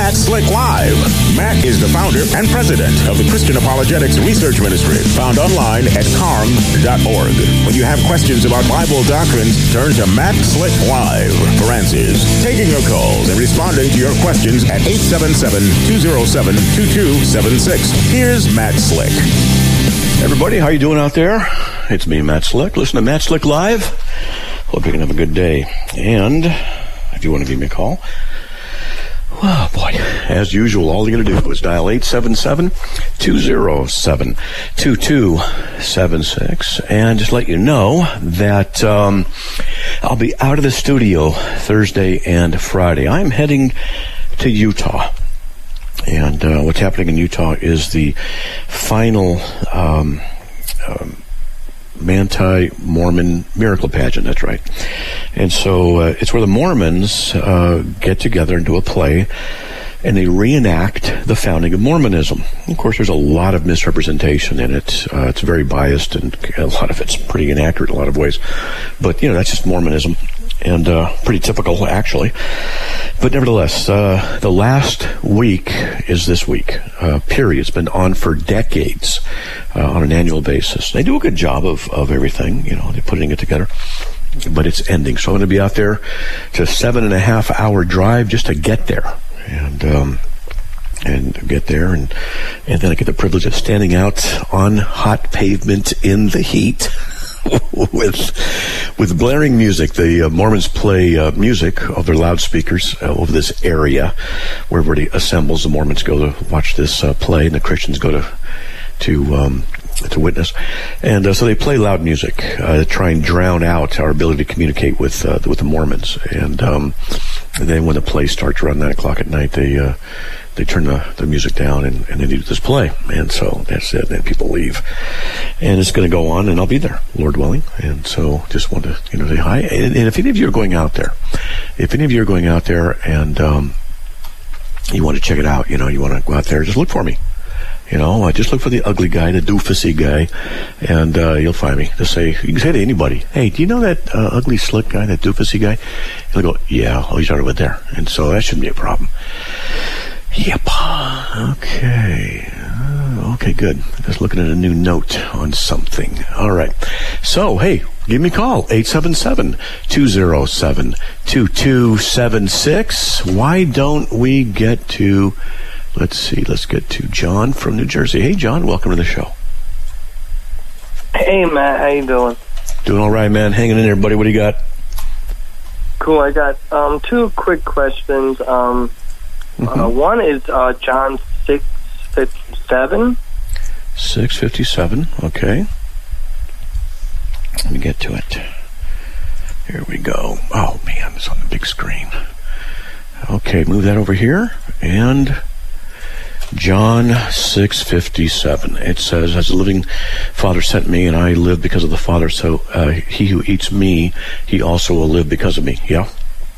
Matt Slick Live. Matt is the founder and president of the Christian Apologetics Research Ministry, found online at carm.org. When you have questions about Bible doctrines, turn to Matt Slick Live for answers. Taking your calls and responding to your questions at 877-207-2276. Here's Matt Slick. Everybody, how you doing out there? It's me, Matt Slick. Listen to Matt Slick Live. Hope you can have a good day. And if you want to give me a call, well, boy, as usual, all you got to do is dial 877-207-2276 and just let you know that I'll be out of the studio Thursday and Friday. I'm heading to Utah. And what's happening in Utah is the final Manti-Mormon miracle pageant. That's right. And so it's where the Mormons get together and do a play, and they reenact the founding of Mormonism. Of course, there's a lot of misrepresentation in it. It's very biased, and a lot of it's pretty inaccurate in a lot of ways. But, you know, that's just Mormonism, and pretty typical, actually. But nevertheless, the last week is this week, period. It's been on for decades on an annual basis. They do a good job of everything. You know, they're putting it together. But it's ending. So I'm going to be out there to a 7.5-hour drive just to get there. And get there, and then I get the privilege of standing out on hot pavement in the heat with blaring music. The Mormons play music of their loudspeakers over this area where everybody assembles. The Mormons go to watch this play, and the Christians go to witness. And so they play loud music to try and drown out our ability to communicate with the Mormons. And then when the play starts around 9 o'clock at night, they turn the music down and they do this play. And so that's it. Then people leave. And it's going to go on, and I'll be there, Lord willing. And so just want to say hi. And if any of you are going out there, and you want to check it out, you want to go out there, just look for me. Just look for the ugly guy, the doofusy guy, and you'll find me. You can say to anybody, hey, do you know that ugly, slick guy, that doofusy guy? And they'll go, yeah, he's right over there. And so that shouldn't be a problem. Yep. Okay. Okay, good. Just looking at a new note on something. All right. So, hey, give me a call, 877-207-2276. Why don't we get to... Let's get to John from New Jersey. Hey, John, welcome to the show. Hey, Matt, how you doing? Doing all right, man. Hanging in there, buddy. What do you got? Cool. I got two quick questions. One is John 6:57. 6:57, okay. Let me get to it. Here we go. Oh, man, it's on the big screen. Okay, move that over here, and... John 6:57. It says, as the living Father sent me, and I live because of the Father, so he who eats me, he also will live because of me. Yeah?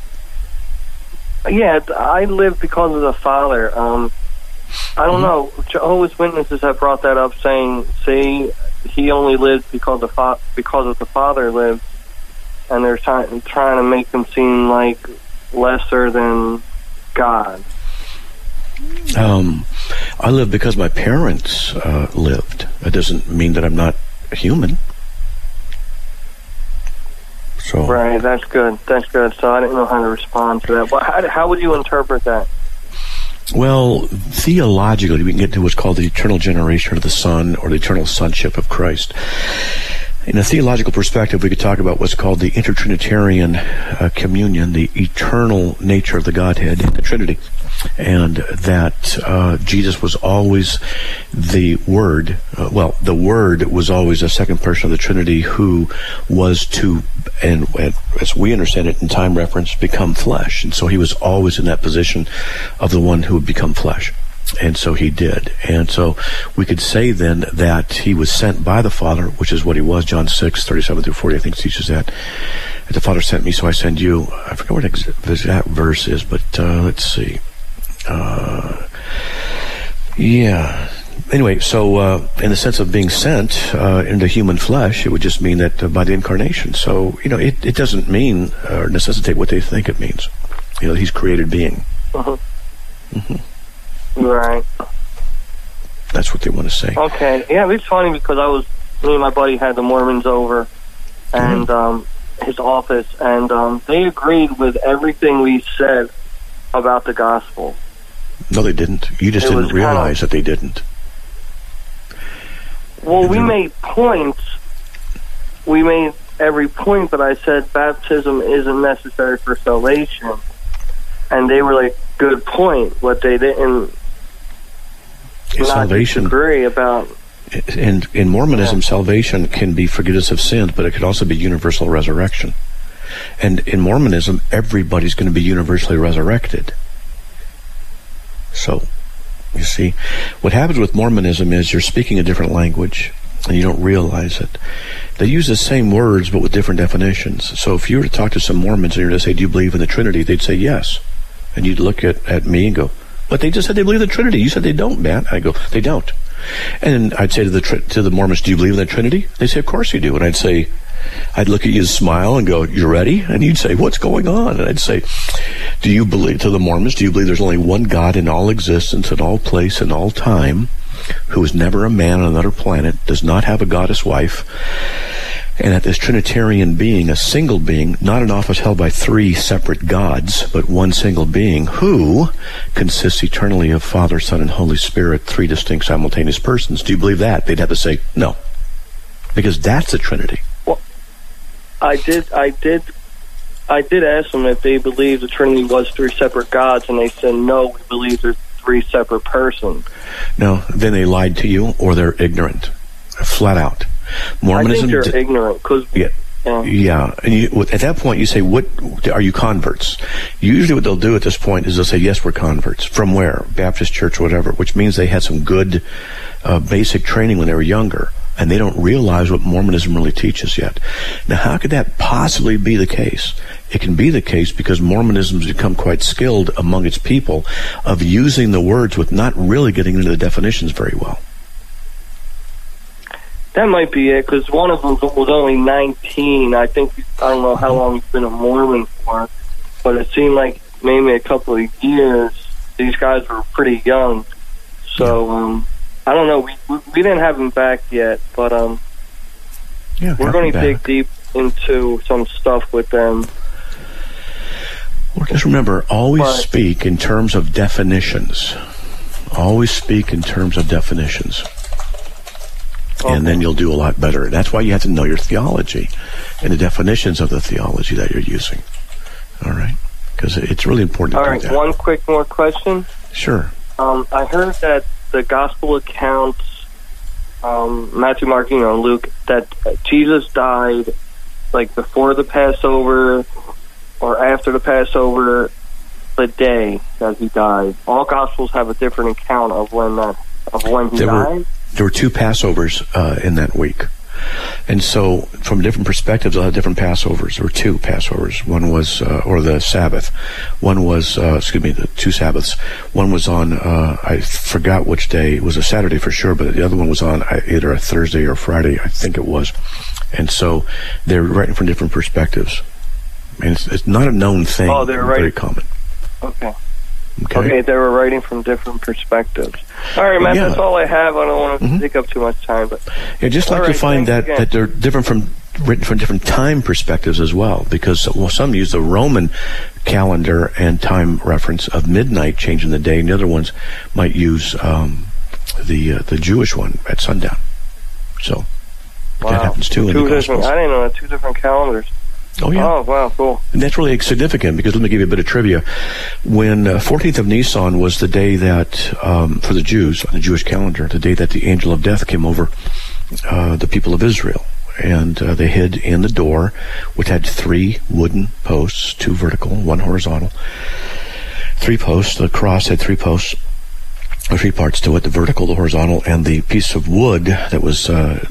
Yeah, I live because of the Father. I don't know. Jehovah's Witnesses have brought that up, saying, see, he only lives because of the Father lives, and they're trying to make him seem like lesser than God. I live because my parents lived. That doesn't mean that I'm not a human. So right, that's good. That's good. So I didn't know how to respond to that. But how would you interpret that? Well, theologically, we can get to what's called the eternal generation of the Son, or the eternal sonship of Christ. In a theological perspective, we could talk about what's called the intertrinitarian communion, the eternal nature of the Godhead in the Trinity, and that Jesus was always the Word. The Word was always a second person of the Trinity who was to, and as we understand it in time reference, become flesh. And so he was always in that position of the one who would become flesh. And so he did. And so we could say then that he was sent by the Father, which is what he was. John 6:37-40, I think, teaches that. The Father sent me, so I send you. I forget what that verse is, but let's see. Yeah. Anyway, so in the sense of being sent into human flesh, it would just mean that by the incarnation. So, it doesn't mean or necessitate what they think it means. He's created being. Uh-huh. Right. That's what they want to say. Okay. Yeah, it's funny because me and my buddy had the Mormons over and his office, and they agreed with everything we said about the gospel. No, they didn't. You just didn't realize that they didn't. Well, we made points. We made every point, but I said baptism isn't necessary for salvation. And they were like, good point. But they didn't disagree about. In Mormonism, salvation can be forgiveness of sins, but it could also be universal resurrection. And in Mormonism, everybody's going to be universally resurrected. So, you see, what happens with Mormonism is you're speaking a different language, and you don't realize it. They use the same words, but with different definitions. So if you were to talk to some Mormons and you were to say, do you believe in the Trinity? They'd say yes. And you'd look at me and go, but they just said they believe in the Trinity. You said they don't, man. I go, they don't. And I'd say to the Mormons, do you believe in the Trinity? They say, of course you do. And I'd look at you and smile and go, you ready? And you'd say, what's going on? And I'd say, do you believe there's only one God in all existence, in all place, in all time, who is never a man on another planet, does not have a goddess wife, and that this Trinitarian being, a single being, not an office held by three separate gods, but one single being, who consists eternally of Father, Son, and Holy Spirit, three distinct simultaneous persons. Do you believe that? They'd have to say, no. Because that's the Trinity. Well, I did ask them if they believed the Trinity was three separate gods, and they said, no, we believe there's three separate persons. No, then they lied to you, or they're ignorant, flat out. Mormonism. I think they're ignorant because yeah. And at that point, you say, "What are you converts?" Usually, what they'll do at this point is they'll say, "Yes, we're converts." From where? Baptist church, or whatever. Which means they had some good basic training when they were younger, and they don't realize what Mormonism really teaches yet. Now, how could that possibly be the case? It can be the case because Mormonism has become quite skilled among its people of using the words with not really getting into the definitions very well. That might be it, because one of them was only 19. I don't know how long he's been a Mormon for, but it seemed like maybe a couple of years. These guys were pretty young. So, I don't know. We didn't have him back yet, but we're going to dig deep into some stuff with them. Well, just remember, always speak in terms of definitions. Always speak in terms of definitions. Okay. And then you'll do a lot better. That's why you have to know your theology and the definitions of the theology that you're using. All right? Because it's really important to do that. One quick more question. Sure. I heard that the gospel accounts, Matthew, Mark, Luke, that Jesus died like before the Passover or after the Passover, the day that he died. All gospels have a different account of when he died. There were two Passovers in that week. And so, from different perspectives, they'll have different Passovers. There were two Passovers. One was, or the Sabbath. One was, the two Sabbaths. One was on, I forgot which day. It was a Saturday for sure, but the other one was on either a Thursday or Friday, I think it was. And so, they're writing from different perspectives. And it's not a known thing. Oh, they're very common. Okay, they were writing from different perspectives. All right, Matt, that's all I have. I don't want to take up too much time. But just like to find that they're written from different time perspectives as well, because some use the Roman calendar and time reference of midnight changing the day, and the other ones might use the Jewish one at sundown. So that happens too in the Gospels. I didn't know that, two different calendars. Oh, yeah. Oh, wow, cool. And that's really significant because let me give you a bit of trivia. When 14th of Nisan was the day that, for the Jews, on the Jewish calendar, the day that the angel of death came over the people of Israel. And they hid in the door, which had 3 wooden posts, 2 vertical, 1 horizontal. 3 posts. The cross had 3 posts, or 3 parts to it, the vertical, the horizontal, and the piece of wood that was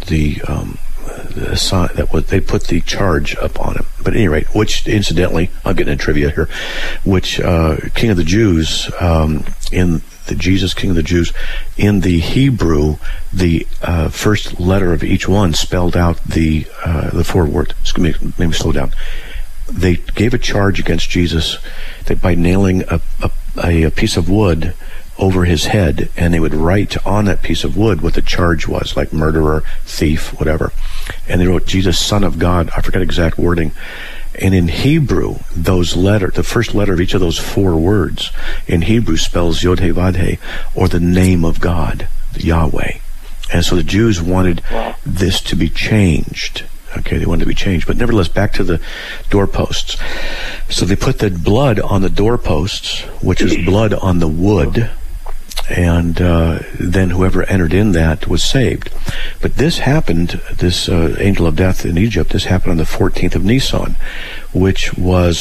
they put the charge up on it. But at any rate, which incidentally, I'll get into trivia here, which King of the Jews, in the Jesus King of the Jews, in the Hebrew, the first letter of each one spelled out the 4 words. Let me slow down. They gave a charge against Jesus that by nailing a a piece of wood over his head, and they would write on that piece of wood what the charge was, like murderer, thief, whatever. And they wrote, Jesus, Son of God. I forget exact wording. And in Hebrew, those letters, the first letter of each of those 4 words in Hebrew spells Yod-Heh-Vav-Heh, or the name of God, Yahweh. And so the Jews wanted this to be changed. Okay, they wanted to be changed. But nevertheless, back to the doorposts. So they put the blood on the doorposts, which is blood on the wood, and then whoever entered in that was saved. But this happened, this angel of death in Egypt, this happened on the 14th of Nisan, which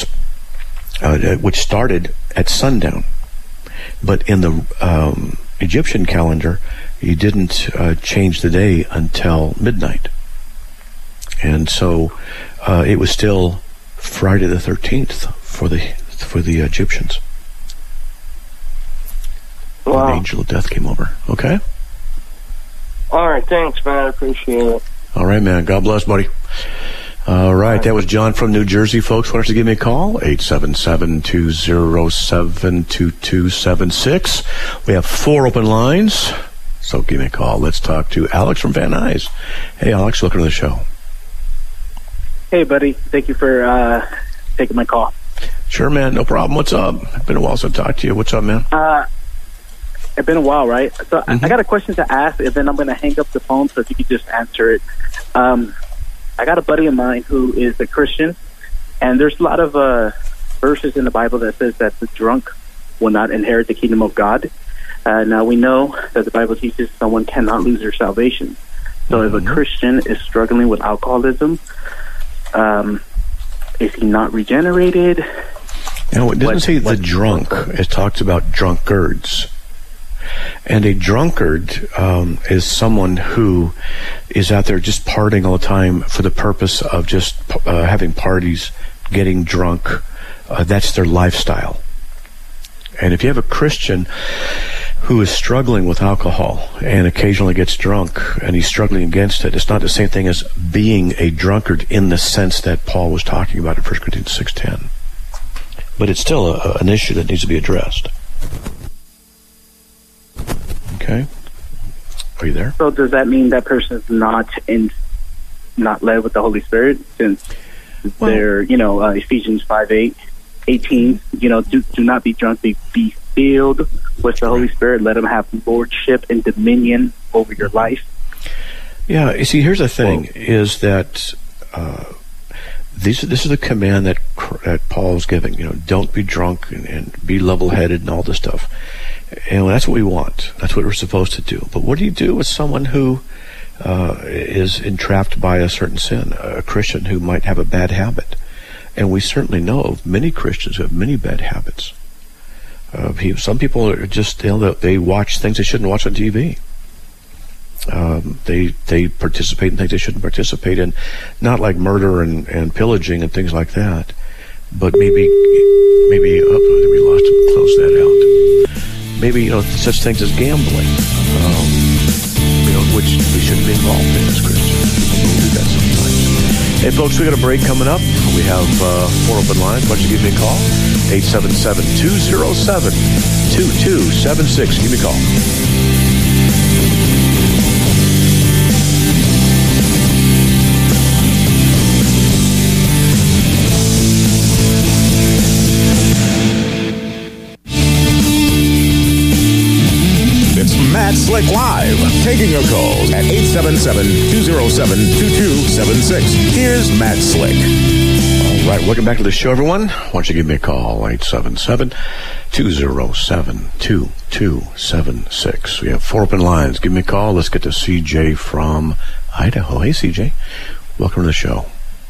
started at sundown. But in the Egyptian calendar, you didn't change the day until midnight. And so it was still Friday the 13th for the Egyptians. Wow. The angel of death came over. Okay? All right, thanks, man. I appreciate it. All right, man. God bless, buddy. All right, that was John from New Jersey, folks. Why don't you give me a call? 877-207-2276. We have 4 open lines, so give me a call. Let's talk to Alex from Van Nuys. Hey, Alex, welcome to the show. Hey, buddy. Thank you for taking my call. Sure, man. No problem. What's up? It's been a while since I talked to you. What's up, man? It's been a while, right? So I got a question to ask, and then I'm going to hang up the phone, so if you could just answer it. I got a buddy of mine who is a Christian, and there's a lot of verses in the Bible that says that the drunk will not inherit the kingdom of God. Now, we know that the Bible teaches someone cannot lose their salvation. So if a Christian is struggling with alcoholism, is he not regenerated? No, it doesn't say the drunk. It talks about drunkards. And a drunkard is someone who is out there just partying all the time for the purpose of just having parties, getting drunk. That's their lifestyle. And if you have a Christian who is struggling with alcohol and occasionally gets drunk and he's struggling against it, it's not the same thing as being a drunkard in the sense that Paul was talking about in 1 Corinthians 6:10. But it's still an issue that needs to be addressed. Okay. Are you there? So does that mean that person is not led with the Holy Spirit, since they're, Ephesians 5:18, do not be drunk, be filled with the Holy Spirit. Let him have lordship and dominion over your life. Yeah, you see, here's the thing, is that this is the command that Paul's giving. Don't be drunk and be level-headed and all this stuff. And that's what we want. That's what we're supposed to do. But what do you do with someone who is entrapped by a certain sin, a Christian who might have a bad habit? And we certainly know of many Christians who have many bad habits. Some people are just, they watch things they shouldn't watch on TV. They participate in things they shouldn't participate in, not like murder and pillaging and things like that, but maybe we lost him. Close that out. Maybe such things as gambling, which we shouldn't be involved in as Christians. We do that sometimes. Hey, folks, we got a break coming up. We have 4 open lines. Why don't you give me a call? 877-207-2276. Give me a call. Matt Slick Live, taking your calls at 877-207-2276. Here's Matt Slick. All right, welcome back to the show, everyone. Why don't you give me a call, 877-207-2276. We have 4 open lines. Give me a call. Let's get to CJ from Idaho. Hey, CJ. Welcome to the show.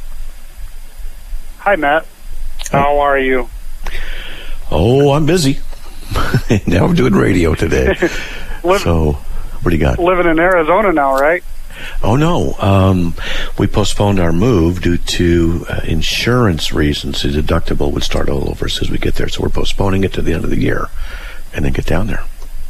Hi, Matt. How are you? Oh, I'm busy. Now I'm doing radio today. So, what do you got? Living in Arizona now, right? Oh, no. We postponed our move due to insurance reasons. The deductible would start all over as soon as we get there. So we're postponing it to the end of the year and then get down there.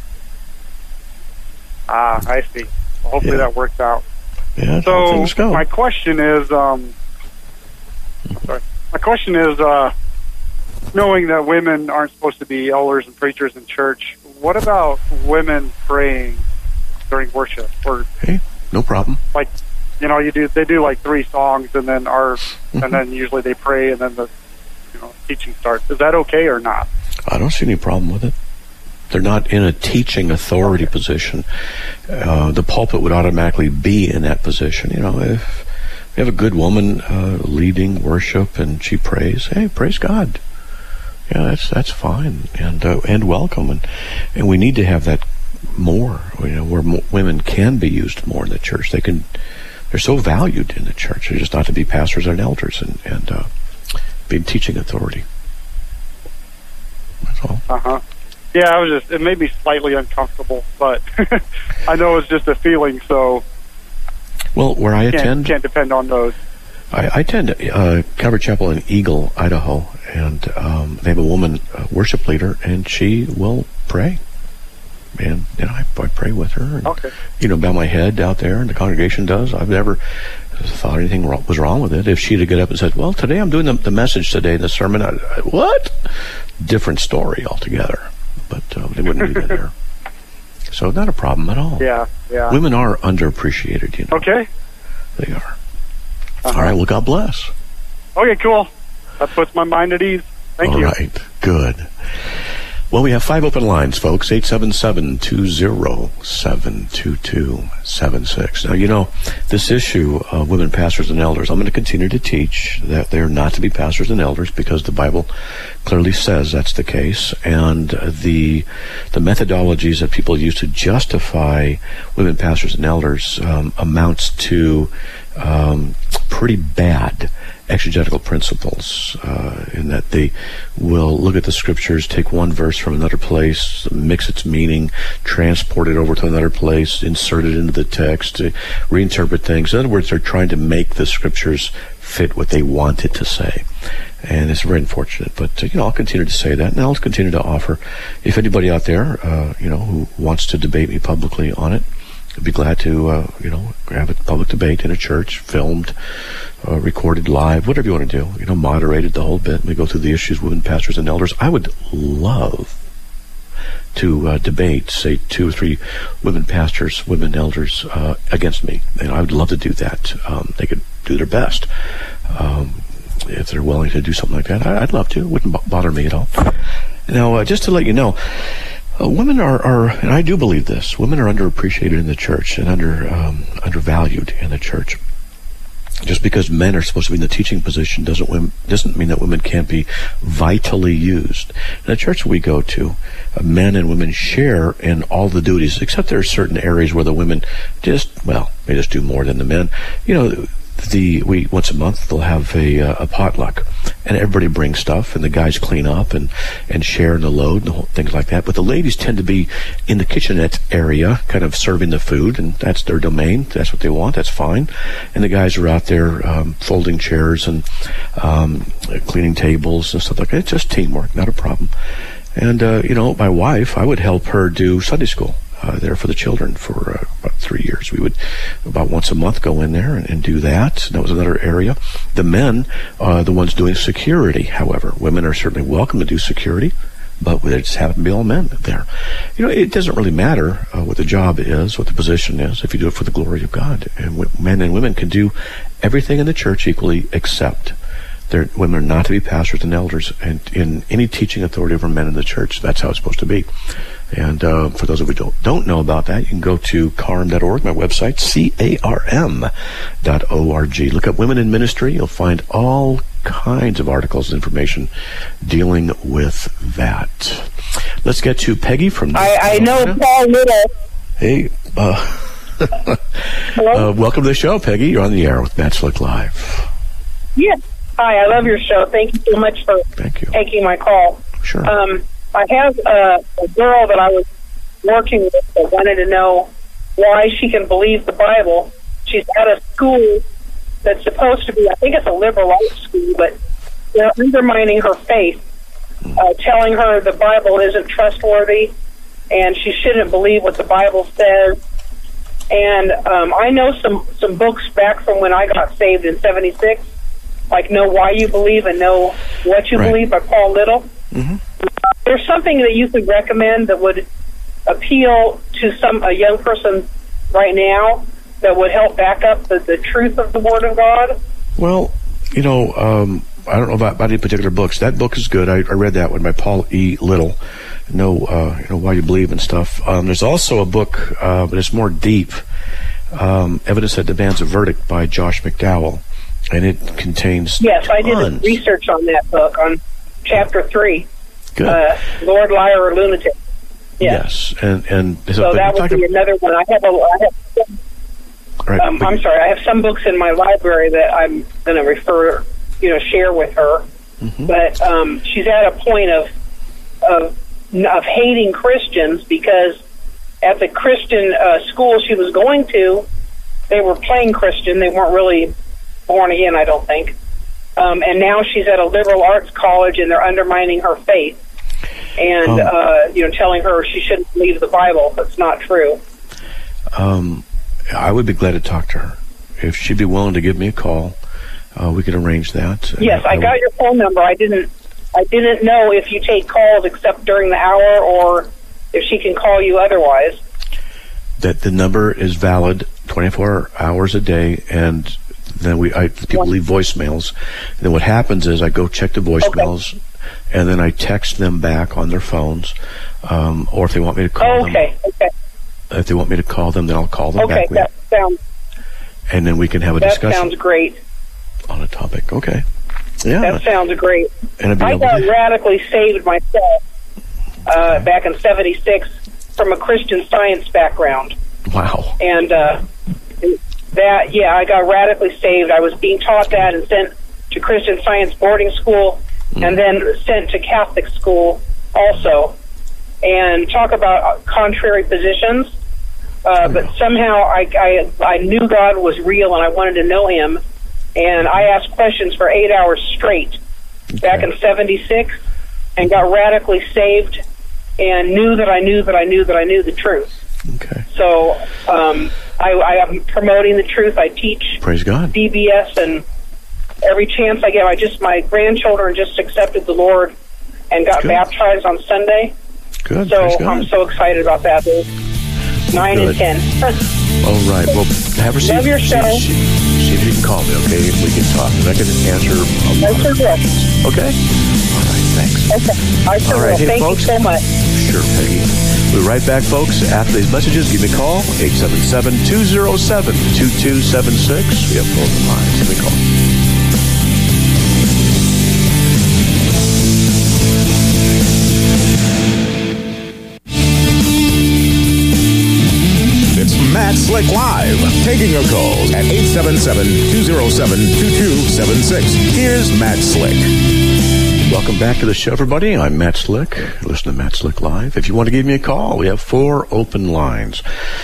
Ah, I see. Well, hopefully that works out. Yeah, so things go. My question is, knowing that women aren't supposed to be elders and preachers in church, what about women praying during worship? Or Hey, no problem. like, they do like 3 songs and then and then usually they pray and then the teaching starts. Is that okay or not? I don't see any problem with it. They're not in a teaching authority position. The pulpit would automatically be in that position. If you have a good woman leading worship and she prays, hey, praise God. Yeah, that's fine and welcome, and we need to have that more. Where women can be used more in the church. They're so valued in the church. They're just not to be pastors and elders and be in teaching authority. That's all. Yeah, it made me slightly uncomfortable, but I know it's just a feeling. So, well, where I attend, can't depend on those. I attend Calvary Chapel in Eagle, Idaho, and they have a woman worship leader, and she will pray. And I pray with her. And, okay. Bow my head out there, and the congregation does. I've never thought anything was wrong with it. If she'd get up and said, "Well, today I'm doing the message today, the sermon," what? Different story altogether. But they wouldn't do that there. So not a problem at all. Yeah. Women are underappreciated. Okay. They are. All right. Well, God bless. Okay, cool. That puts my mind at ease. Thank you. All right. Good. Well, we have 5 open lines, folks. 877-207-2276. Now, this issue of women pastors and elders, I'm going to continue to teach that they're not to be pastors and elders because the Bible clearly says that's the case. And the methodologies that people use to justify women pastors and elders amounts to pretty bad exegetical principles in that they will look at the scriptures, take one verse from another place, mix its meaning, transport it over to another place, insert it into the text, reinterpret things. In other words, they're trying to make the scriptures fit what they want it to say. And it's very unfortunate. But, I'll continue to say that, and I'll continue to offer, if anybody out there, who wants to debate me publicly on it, I'd be glad to, have a public debate in a church, filmed, recorded live, whatever you want to do, moderated the whole bit. We go through the issues, women pastors and elders. I would love to debate, say, 2 or 3 women pastors, women elders against me. And I would love to do that. They could do their best. If they're willing to do something like that, I'd love to. It wouldn't bother me at all. Now, just to let you know, women are, and I do believe this, women are underappreciated in the church and undervalued in the church. Just because men are supposed to be in the teaching position doesn't mean that women can't be vitally used. In the church we go to, men and women share in all the duties, except there are certain areas where the women they just do more than the men. We once a month they'll have a potluck, and everybody brings stuff, and the guys clean up and share in the load and things like that. But the ladies tend to be in the kitchenette area, kind of serving the food, and that's their domain. That's what they want. That's fine. And the guys are out there folding chairs and cleaning tables and stuff like that. It's just teamwork, not a problem. And my wife, I would help her do Sunday school there for the children for about 3 years. We would about once a month go in there and do that. That was another area. The men are the ones doing security, however. Women are certainly welcome to do security, but they just happen to be all men there. It doesn't really matter what the job is, what the position is, if you do it for the glory of God. And men and women can do everything in the church equally, except women are not to be pastors and elders, and in any teaching authority over men in the church. That's how it's supposed to be. And for those of you who don't know about that, you can go to carm.org, my website, carm.org. Look up Women in Ministry. You'll find all kinds of articles and information dealing with that. Let's get to Peggy from... I know Paul Little. Hey, welcome to the show, Peggy. You're on the air with Matt Slick Live. Yes. Hi, I love your show. Thank you so much for taking my call. Sure. I have a girl that I was working with that wanted to know why she can believe the Bible. She's at a school that's supposed to be, I think it's a liberal arts school, but they're undermining her faith, telling her the Bible isn't trustworthy and she shouldn't believe what the Bible says. And I know some books back from when I got saved in 76 like Know Why You Believe and Know What You Believe by Paul Little. Mm-hmm. There's something that you could recommend that would appeal to a young person right now that would help back up the truth of the Word of God? Well, I don't know about any particular books. That book is good. I read that one by Paul E. Little. Know Why You Believe and stuff. There's also a book, but it's more deep. Evidence That Demands a Verdict by Josh McDowell, and it contains Yes, I tons. did research on that book on chapter 3. Good. Lord, Liar, or Lunatic. Yes, and so that would be another one. I have right, I'm sorry. I have some books in my library that I'm going to share with her. Mm-hmm. But she's at a point of hating Christians because at the Christian school she was going to, they were playing Christian. They weren't really born again, I don't think. And now she's at a liberal arts college, and they're undermining her faith and telling her she shouldn't believe the Bible. That's not true. I would be glad to talk to her if she'd be willing to give me a call. We could arrange that. Yes, I got your phone number. I didn't know if you take calls except during the hour or if she can call you otherwise. That the number is valid 24 hours a day, and then people leave voicemails. And then what happens is I go check the voicemails, and then I text them back on their phones, or if they want me to call them. Okay. If they want me to call them, then I'll call them back. That sounds. And then we can have a discussion. That sounds great. On a topic, okay. Yeah. That sounds great. And I got radically saved myself back in '76 from a Christian Science background. Wow. And I got radically saved. I was being taught that and sent to Christian Science boarding school and then sent to Catholic school also. And talk about contrary positions. But somehow I knew God was real and I wanted to know Him. And I asked questions for 8 hours straight back in '76 and got radically saved and knew that I knew the truth. Okay. So I am promoting the truth. I teach Praise God. DBS, and every chance I get, my grandchildren just accepted the Lord and got baptized on Sunday. Good. So I'm so excited about that. They're 9 and 10. All right. Well, have her see your show. See if you can call me, okay? If we can talk. And I can answer a lot of questions. Okay? All right. Thanks. Okay. I sure will. Hey, Thank folks. you so much. Sure, Peggy. We'll be right back, folks. After these messages, give me a call. 877-207-2276. We have both lines. Give me a call. Matt Slick Live, taking your calls at 877-207-2276. Here's Matt Slick. Welcome back to the show, everybody. I'm Matt Slick. Listen to Matt Slick Live. If you want to give me a call, we have 4 open lines.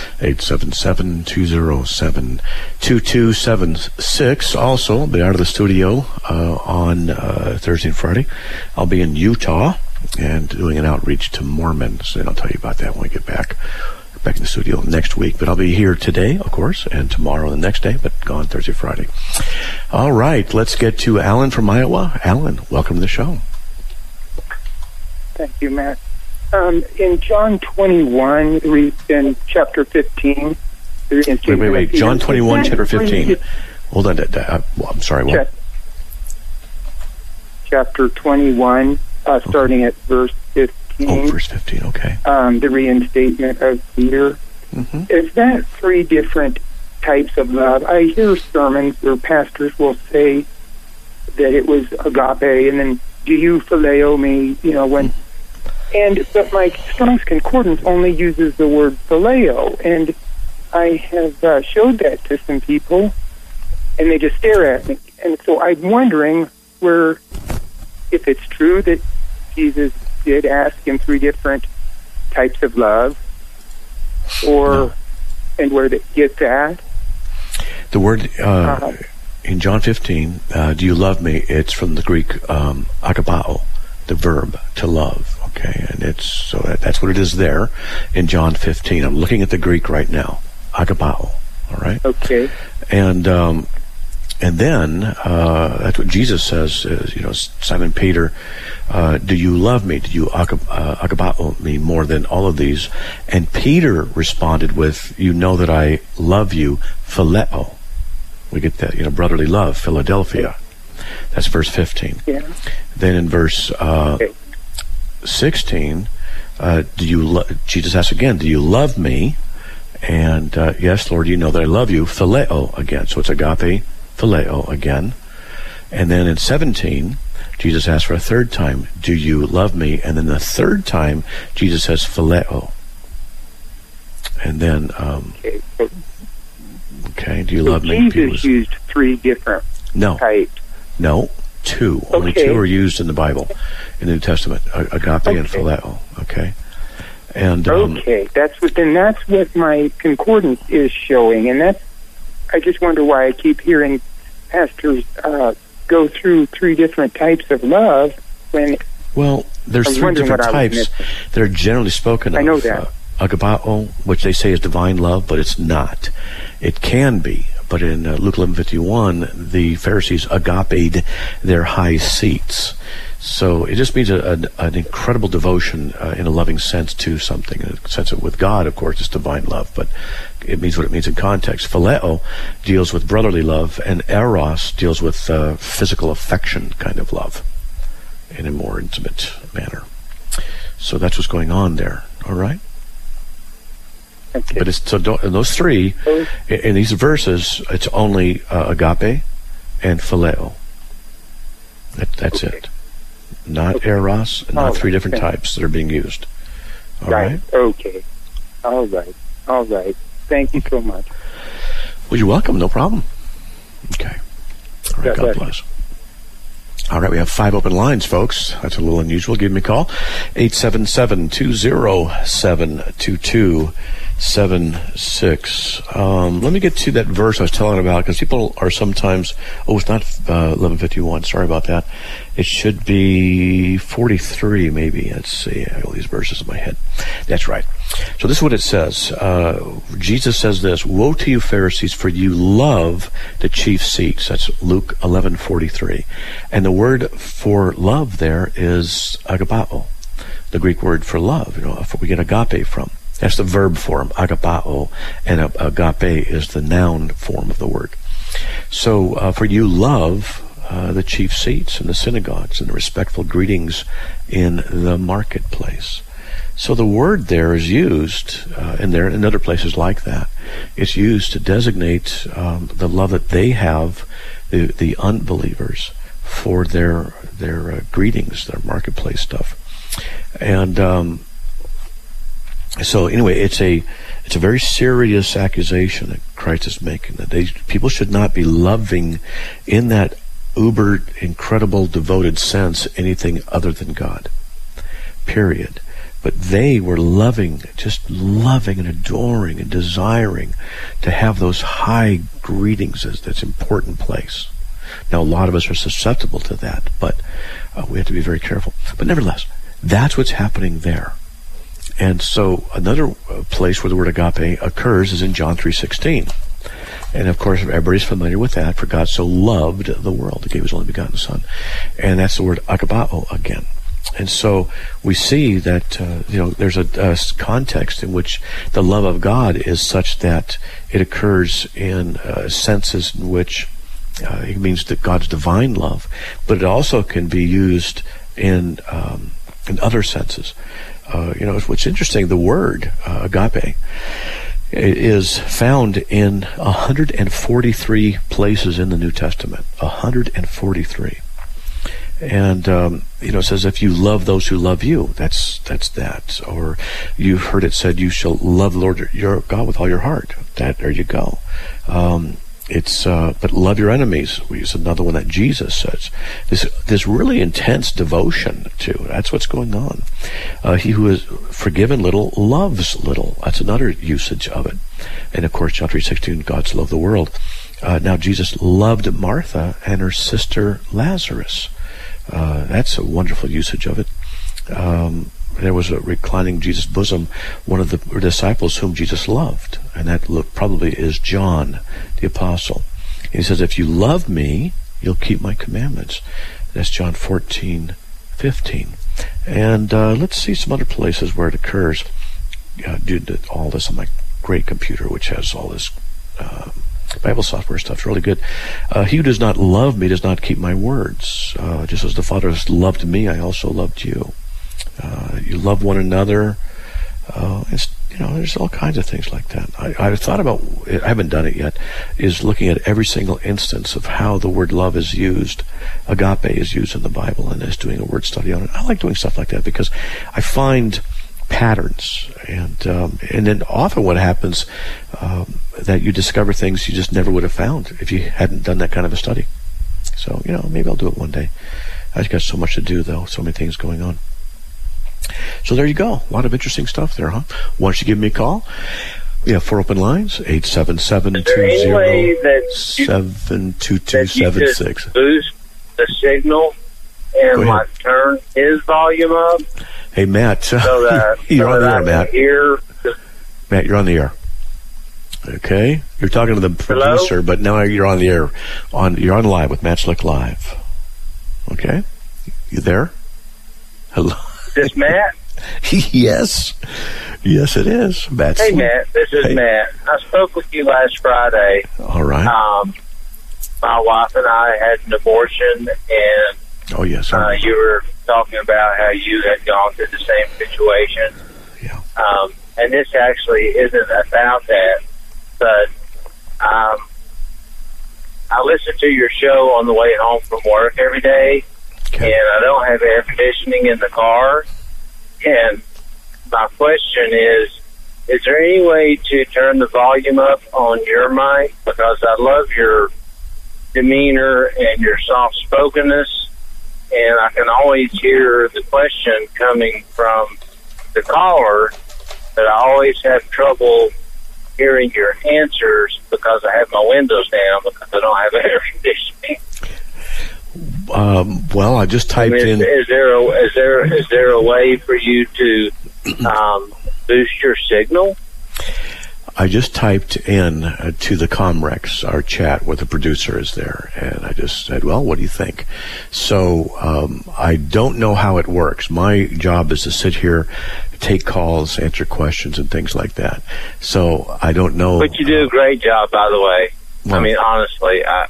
877-207-2276. Also, I'll be out of the studio on Thursday and Friday. I'll be in Utah and doing an outreach to Mormons, and I'll tell you about that when we get back in the studio next week. But I'll be here today, of course, and tomorrow and the next day, but gone Thursday, Friday. All right, let's get to Alan from Iowa. Alan, welcome to the show. Thank you, Matt. In John 21, in chapter 15... Wait. John 21, chapter 15. Hold on. I'm sorry, what? Chapter 21, starting at verse 15. Oh, verse 15, okay. The reinstatement of Peter. Mm-hmm. Is that 3 different types of love? I hear sermons where pastors will say that it was agape, and then do you phileo me, when... But my Strong's Concordance only uses the word phileo, and I have showed that to some people, and they just stare at me. And so I'm wondering if it's true that Jesus did ask in 3 different types of love, and where to get that. The word in John 15, do you love me? It's from the Greek agapao, the verb to love. Okay, and that's what it is there in John 15. I'm looking at the Greek right now, agapao. All right. Okay. And And then that's what Jesus says. Simon Peter, do you love me? Do you agabao me more than all of these? And Peter responded with, you know that I love you, phileo. We get that, brotherly love, Philadelphia. That's verse 15. Yeah. Then in verse 16, Jesus asks again, do you love me? And yes, Lord, you know that I love you, phileo again. So it's agape, phileo again. And then in 17, Jesus asks for a third time, do you love me? And then the third time, Jesus says phileo. And then, okay, do you love me? Jesus used three different types. No, two. Okay. Only two are used in the Bible, in the New Testament, agape and phileo. Okay. And that's what my concordance is showing, and I just wonder why I keep hearing pastors go through three different types of love when. Well, there's three different types that are generally spoken of. I know that. Agapao, which they say is divine love, but it's not. It can be, but in Luke 11:51, the Pharisees agaped their high seats. So it just means an incredible devotion in a loving sense to something. In a sense of with God, of course, it's divine love, but it means what it means in context. Phileo deals with brotherly love, and eros deals with physical affection kind of love in a more intimate manner. So that's what's going on there. All right? Okay. But in those three, in these verses, it's only agape and phileo. That's it. Not eros, not three different types that are being used. All right? Okay. All right. Thank you so much. Well, you're welcome. No problem. Okay. All right. God bless. All right, we have 5 open lines, folks. That's a little unusual. Give me a call. 877-207-7276. Let me get to that verse I was telling about, because people are sometimes, it's not 11:51. Sorry about that. It should be 43, maybe. Let's see. I have all these verses in my head. That's right. So this is what it says. Jesus says this, woe to you Pharisees, for you love the chief seats. That's Luke 11:43. And the word for love there is agapao, the Greek word for love, we get agape from. That's the verb form, agapao, and agape is the noun form of the word. So for you love the chief seats in the synagogues and the respectful greetings in the marketplace. So the word there is used, and there in other places like that, it's used to designate the love that they have, the unbelievers, for their greetings, their marketplace stuff. And so anyway, it's a very serious accusation that Christ is making, that people should not be loving in that uber incredible devoted sense anything other than God. Period. But they were just loving and adoring and desiring to have those high greetings as that's important place. Now, a lot of us are susceptible to that, but we have to be very careful. But nevertheless, that's what's happening there. And so another place where the word agape occurs is in John 3:16. And of course, everybody's familiar with that. For God so loved the world, He gave His only begotten Son. And that's the word agapao again. And so we see that there's a context in which the love of God is such that it occurs in senses in which it means that God's divine love, but it also can be used in other senses. What's interesting, the word agape is found in 143 places in the New Testament. 143. And it says, if you love those who love you, that's that. Or you've heard it said, you shall love the Lord your God with all your heart. There you go. But love your enemies is another one that Jesus says. This really intense devotion to. That's what's going on. He who is forgiven little loves little. That's another usage of it. And of course, John 3:16, God so loved the world. Now Jesus loved Martha and her sister Lazarus. That's a wonderful usage of it. There was a reclining Jesus' bosom, one of the disciples whom Jesus loved, and that probably is John the Apostle. He says, if you love me, you'll keep my commandments. That's John 14:15. And let's see some other places where it occurs. Did all this on my great computer, which has all this Bible software stuff. It's really good. He who does not love me does not keep my words. Just as the Father has loved me, I also loved you. You love one another. There's all kinds of things like that. I thought about, I haven't done it yet, is looking at every single instance of how the word love is used, agape is used in the Bible, and is doing a word study on it. I like doing stuff like that because I find patterns, and then often what happens, that you discover things you just never would have found if you hadn't done that kind of a study. So, maybe I'll do it one day. I've got so much to do, though, so many things going on. So there you go. A lot of interesting stuff there, huh? Why don't you give me a call? We have 4 open lines, 877-207-2276. Boost the signal and turn his volume up. Hey, Matt. So that, you're on the air, Matt. Matt, you're on the air. Okay? You're talking to the producer, Hello? but now you're on the air. You're on live with Matt Slick Live. Okay? You there? Hello? This Matt? Yes. Yes, it is. Matt Hey, Slick. Matt. This is Matt. I spoke with you last Friday. All right. My wife and I had an abortion, and oh, yes. you were talking about how you had gone through the same situation. Yeah. And this actually isn't about that, but I listen to your show on the way home from work every day, and I don't have air conditioning in the car. And my question is there any way to turn the volume up on your mic? Because I love your demeanor and your soft-spokenness, and I can always hear the question coming from the caller, but I always have trouble hearing your answers because I have my windows down because I don't have air conditioning. Well, I just typed in. Is there a way for you to boost your signal? I just typed in to the Comrex, our chat, where the producer is there, and I just said, well, what do you think? So I don't know how it works. My job is to sit here, take calls, answer questions, and things like that. So I don't know. But you do a great job, by the way. Well, I mean, honestly, I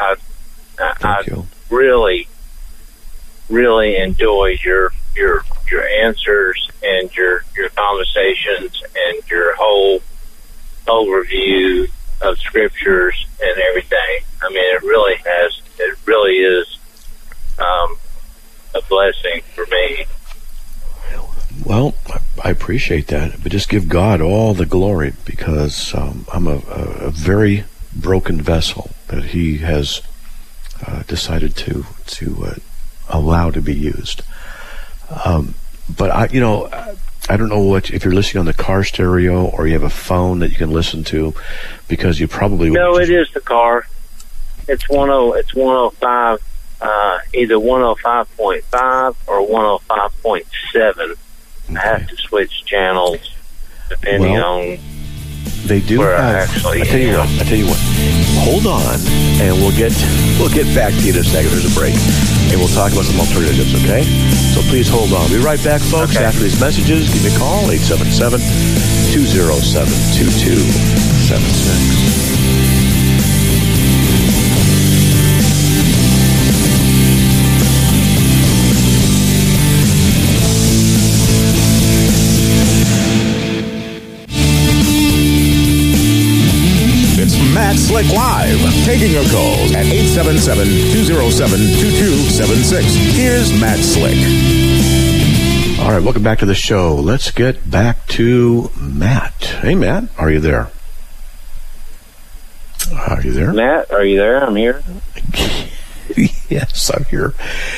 really, really enjoy your answers and your conversations and your whole overview of scriptures and everything. I mean, it really is a blessing for me. Well, I appreciate that, but just give God all the glory because I'm a very broken vessel that He has decided to allow to be used. But I don't know if you're listening on the car stereo or you have a phone that you can listen to, because you probably would. No, it is the car. It's 105, either 105.5 or 105.7. I have to switch channels depending on. They do have. I tell you what. Hold on, and we'll get back to you in a second. There's a break, and we'll talk about some alternatives. Okay? So please hold on. We'll be right back, folks. Okay. After these messages, give me a call 877-207-2276. Matt Slick Live, taking your calls at 877-207-2276. Here's Matt Slick. All right, welcome back to the show. Let's get back to Matt. Hey, Matt, are you there? Are you there? Matt, are you there? I'm here. Yes, I'm here.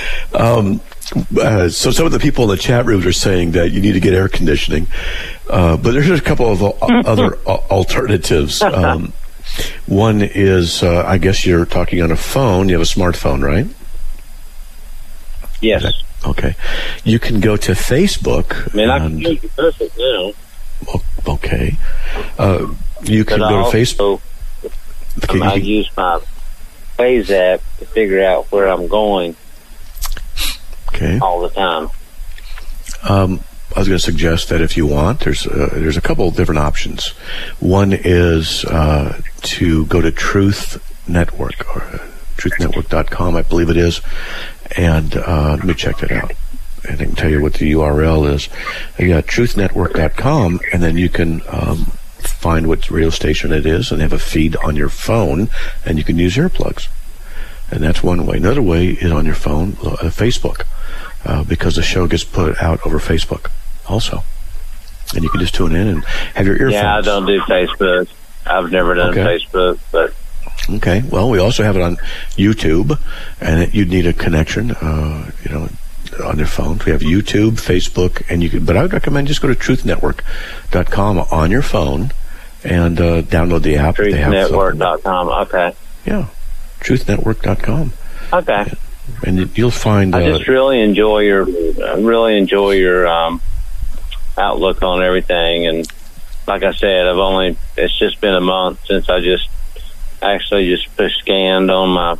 So some of the people in the chat rooms are saying that you need to get air conditioning, but there's a couple of other alternatives. One is, I guess you're talking on a phone. You have a smartphone, right? Yes. Okay. You can go to Facebook. I mean, I can use it perfect now. Okay. You can go to Facebook. I use my Waze app to figure out where I'm going. Okay. All the time. I was going to suggest that if you want, there's a couple of different options. One is to go to Truth Network, or truthnetwork.com, I believe it is, and let me check that out. And I can tell you what the URL is. You got truthnetwork.com, and then you can find what radio station it is, and have a feed on your phone, and you can use earplugs. And that's one way. Another way is on your phone, Facebook, because the show gets put out over Facebook also. And you can just tune in and have your earphones. Yeah, I don't do Facebook. I've never done Facebook, but... Okay, well, we also have it on YouTube, and you'd need a connection, on your phone. We have YouTube, Facebook, and you can. But I would recommend just go to truthnetwork.com on your phone and download the app. Truthnetwork.com. Okay. Yeah, truthnetwork.com. Okay. And you'll find. I just really enjoy your outlook on everything, and like I said, it's just been a month since I just push scanned on my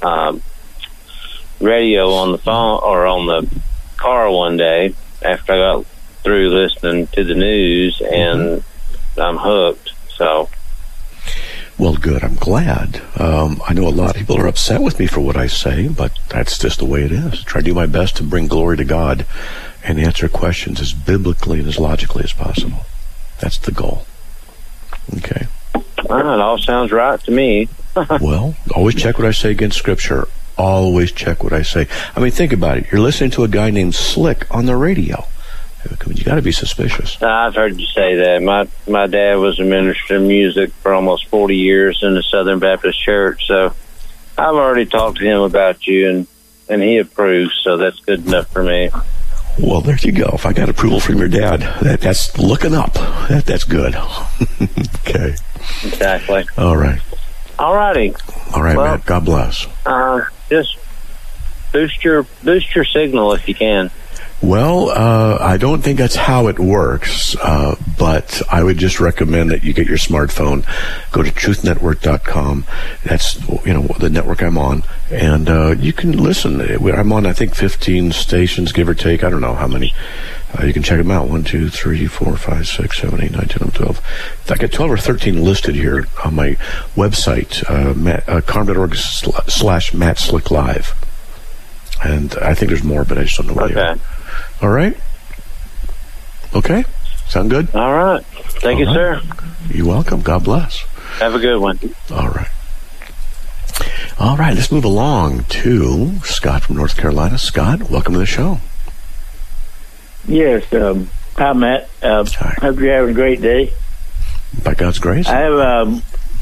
radio on the phone or on the car one day after I got through listening to the news, and I'm hooked. So, well, good. I'm glad. I know a lot of people are upset with me for what I say, but that's just the way it is. Try to do my best to bring glory to God and answer questions as biblically and as logically as possible. That's the goal. Okay. It all sounds right to me. Well, always check what I say against Scripture. Always check what I say. I mean, think about it. You're listening to a guy named Slick on the radio. You got to be suspicious. I've heard you say that. My dad was a minister of music for almost 40 years in the Southern Baptist Church, so I've already talked to him about you, and he approves, so that's good enough for me. Well, there you go. If I got approval from your dad, that's looking up. That's good. Okay. Exactly. All right. All righty. All right, well, Matt. God bless. Just boost your signal if you can. Well, I don't think that's how it works, but I would just recommend that you get your smartphone, go to truthnetwork.com. That's, the network I'm on, and you can listen. I'm on, I think, 15 stations, give or take. I don't know how many. You can check them out. 1, 2, 3, 4, 5, 6, 7, 8, 9, 10, 11, 12. I got 12 or 13 listed here on my website, carm.org/Matt Slick Live. And I think there's more, but I just don't know where they are. All right? Okay? Sound good? All right. Thank you, sir. You're welcome. God bless. Have a good one. All right. All right, let's move along to Scott from North Carolina. Scott, welcome to the show. Yes. Hi, Matt. Hi. Hope you're having a great day. By God's grace. I have,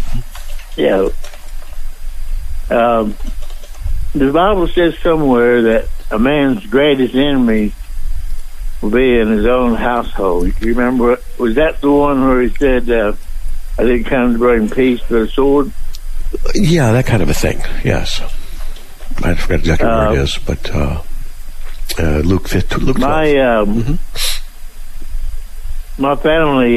the Bible says somewhere that a man's greatest enemy will be in his own household. You remember, was that the one where he said, I didn't come to bring peace but a sword? Yeah, that kind of a thing, yes. I forget exactly where it is, but Luke 12. My family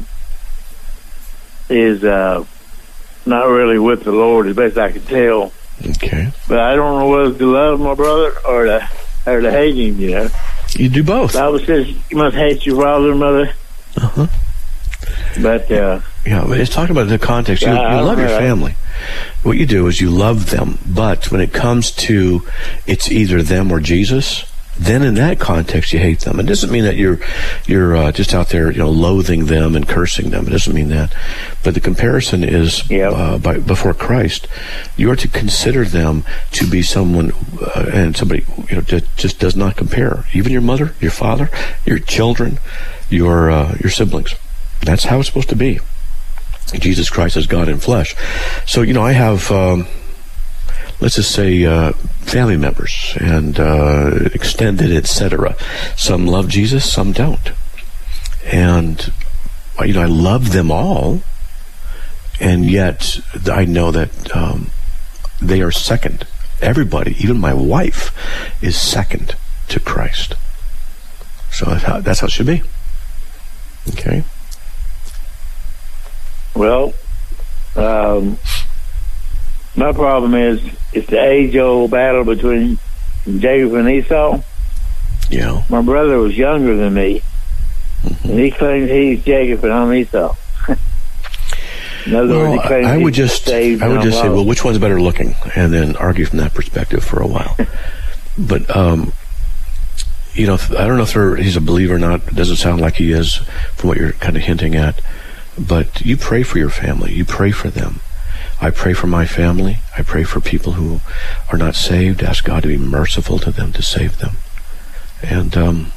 is not really with the Lord, as best I can tell. Okay. But I don't know whether to love my brother or to hate him, You do both. The Bible says you must hate your father and mother. Uh-huh. But, but it's talking about the context. You love your family. What you do is you love them, but when it comes to it's either them or Jesus, then in that context you hate them. It doesn't mean that you're just out there loathing them and cursing them. It doesn't mean that. But the comparison is before Christ, you are to consider them to be someone and somebody that just does not compare. Even your mother, your father, your children, your siblings. That's how it's supposed to be. Jesus Christ is God in flesh. So I have. Let's just say family members and extended, etc. Some love Jesus, some don't. And, I love them all, and yet I know that they are second. Everybody, even my wife, is second to Christ. So that's how it should be. Okay? Well, My problem is it's the age-old battle between Jacob and Esau. Yeah. My brother was younger than me, and he claims he's Jacob and I'm Esau. In other words, he claims I would just say, lost. well, which one's better looking, and then argue from that perspective for a while. But I don't know if he's a believer or not. It doesn't sound like he is, from what you're kind of hinting at. But you pray for your family. You pray for them. I pray for my family. I pray for people who are not saved. Ask God to be merciful to them, to save them. And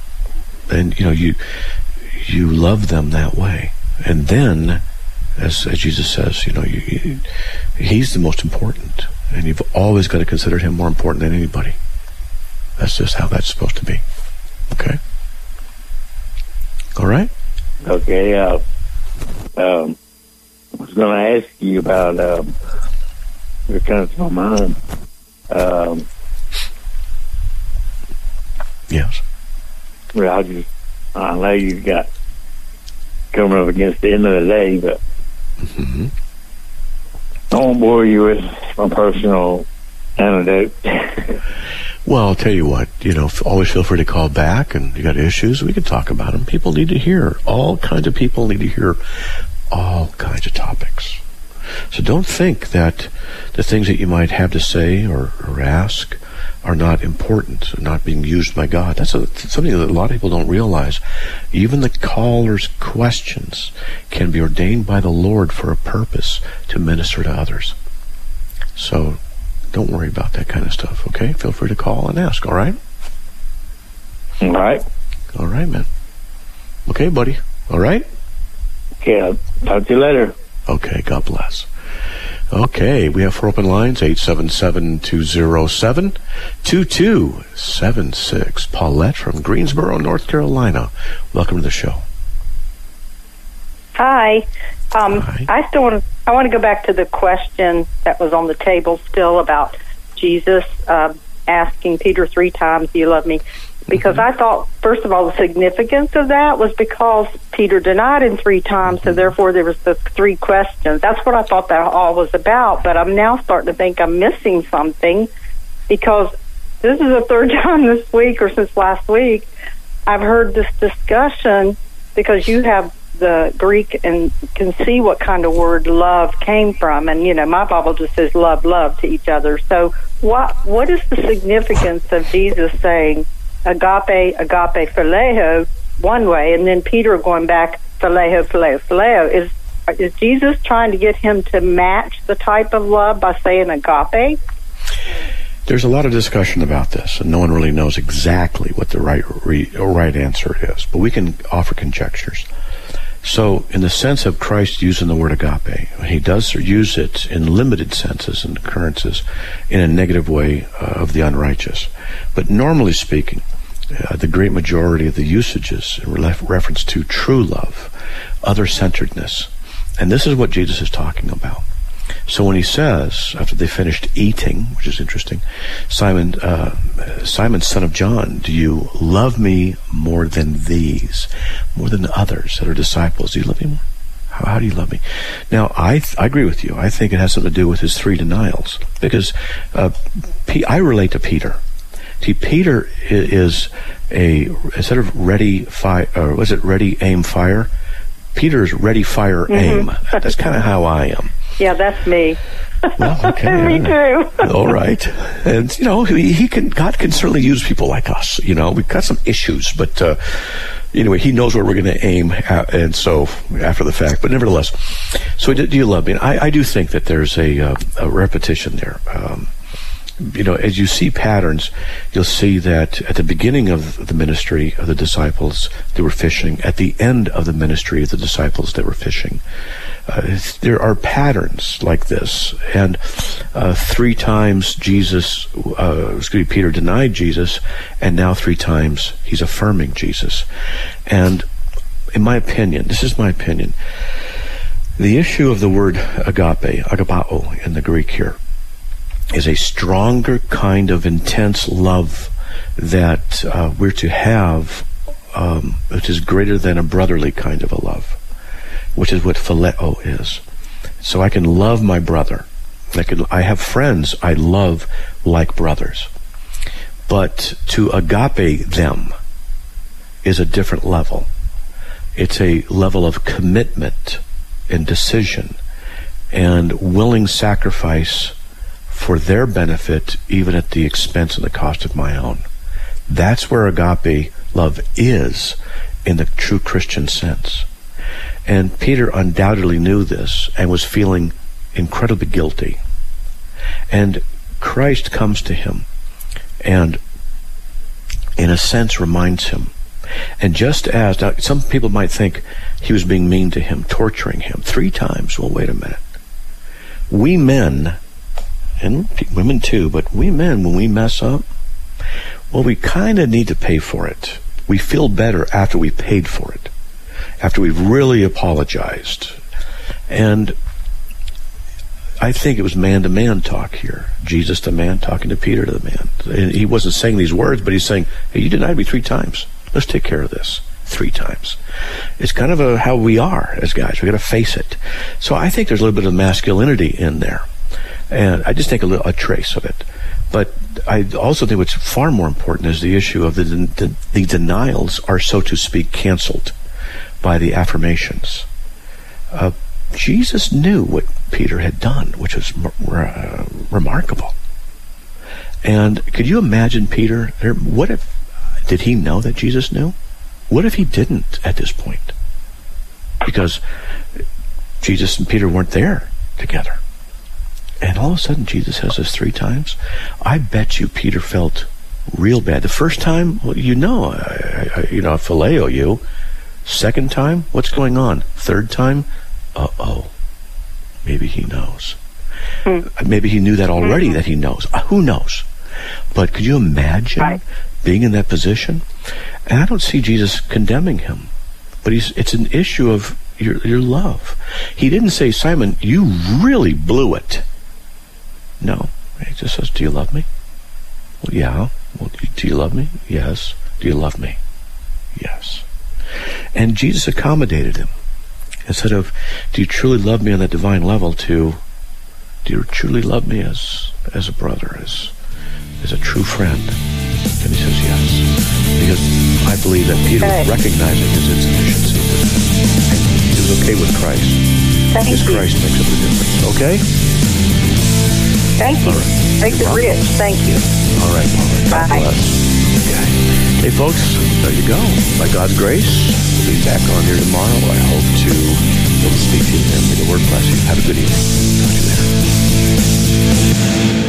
you love them that way. And then, as Jesus says, he's the most important. And you've always got to consider him more important than anybody. That's just how that's supposed to be. Okay? All right? Okay, I was going to ask you about, you're kind of on my mind. Yes. Well, I know you've got coming up against the end of the day, but I won't bore you with my personal anecdote. Well, I'll tell you what, always feel free to call back, and you got issues, we can talk about them. People need to hear. All kinds of people need to hear all kinds of topics. So don't think that the things that you might have to say or ask are not important, or not being used by God. That's something that a lot of people don't realize. Even the caller's questions can be ordained by the Lord for a purpose to minister to others. So don't worry about that kind of stuff, okay? Feel free to call and ask, all right? All right. All right, man. Okay, buddy. All right? Okay, I'll talk to you later. Okay, God bless. Okay, we have 4 open lines, 877-207-2276. Paulette from Greensboro, North Carolina. Welcome to the show. Hi. Hi. I want to go back to the question that was on the table still about Jesus asking Peter 3 times, "Do you love me?" Because I thought, first of all, the significance of that was because Peter denied him 3 times, so therefore there was the 3 questions. That's what I thought that all was about, but I'm now starting to think I'm missing something, because this is the 3rd time this week, or since last week, I've heard this discussion, because you have the Greek and can see what kind of word love came from, and my Bible just says love to each other. So what is the significance of Jesus saying agape, phileo, one way, and then Peter going back phileo? Is Jesus trying to get him to match the type of love by saying agape? There's a lot of discussion about this, and no one really knows exactly what the right answer is, but we can offer conjectures. So, in the sense of Christ using the word agape, he does use it in limited senses and occurrences in a negative way of the unrighteous. But normally speaking, the great majority of the usages in reference to true love, other-centeredness, and this is what Jesus is talking about. So when he says, after they finished eating, which is interesting, Simon, son of John, do you love me more than these, more than the others that are disciples? Do you love me more? How do you love me? Now, I agree with you. I think it has something to do with his 3 denials, because I relate to Peter. See, Peter is instead of ready, ready, aim, fire? Peter's ready, fire, aim. That's kind of how I am. Yeah, that's me. Well, okay. Me too. All right. And, God can certainly use people like us. We've got some issues, but anyway, he knows where we're going to aim at, and so after the fact. But nevertheless, so do you love me? And I do think that there's a repetition there. As you see patterns, you'll see that at the beginning of the ministry of the disciples, they were fishing. At the end of the ministry of the disciples, they were fishing. There are patterns like this. And 3 times Peter denied Jesus, and now 3 times he's affirming Jesus. And in my opinion, this is my opinion, the issue of the word agape, agapao in the Greek here, is a stronger kind of intense love that we're to have, which is greater than a brotherly kind of a love, which is what phileo is. So I can love my brother I have friends I love like brothers. But to agape them is a different level. It's a level of commitment and decision and willing sacrifice for their benefit, even at the expense and the cost of my own. That's where agape love is in the true Christian sense. And Peter undoubtedly knew this and was feeling incredibly guilty. And Christ comes to him and, in a sense, reminds him. And just as, now, some people might think he was being mean to him, torturing him 3 times. Well, wait a minute. We men, and women too, but we men, when we mess up, well, we kind of need to pay for it. We feel better after we paid for it, after we've really apologized. And I think it was man-to-man talk here. Jesus to man talking to Peter to the man. And he wasn't saying these words, but he's saying, hey, you denied me 3 times. Let's take care of this 3 times. It's kind of how we are as guys. We've got to face it. So I think there's a little bit of masculinity in there. And I just think a trace of it. But I also think what's far more important is the issue of the denials are, so to speak, canceled by the affirmations. Jesus knew what Peter had done, which was remarkable. And could you imagine Peter? What if, did he know that Jesus knew? What if he didn't at this point? Because Jesus and Peter weren't there together. And all of a sudden Jesus says this 3 times. I bet you Peter felt real bad. The first time, well, I phileo you. Second time, what's going on? Third time, maybe he knows. Maybe he knew that already, that he knows. Who knows? But could you imagine being in that position? And I don't see Jesus condemning him, but it's an issue of your love. He didn't say, Simon, you really blew it. No. He just says, do you love me? Well, yeah. Well, do you love me? Yes. Do you love me? Yes. And Jesus accommodated him. Instead of, do you truly love me on that divine level, to, do you truly love me as a brother, as a true friend? And he says yes. Because I believe that Peter was recognizing his insufficiency. And he was okay with Christ. Because Christ makes up the difference. Okay? Thank you. Make it rich. Thank you. All right, Paula. God bless. Okay. Hey, folks, there you go. By God's grace, we'll be back on here tomorrow. I hope to be able to speak to you and may the Lord bless you. Have a good evening. Talk to you later.